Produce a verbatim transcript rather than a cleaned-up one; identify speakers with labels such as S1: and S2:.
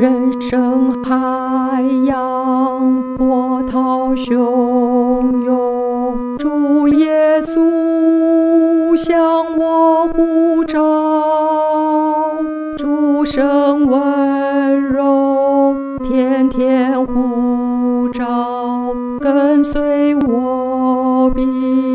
S1: 人生海洋波涛汹涌，主耶稣向我呼召，主声温柔，天天呼召，跟随我必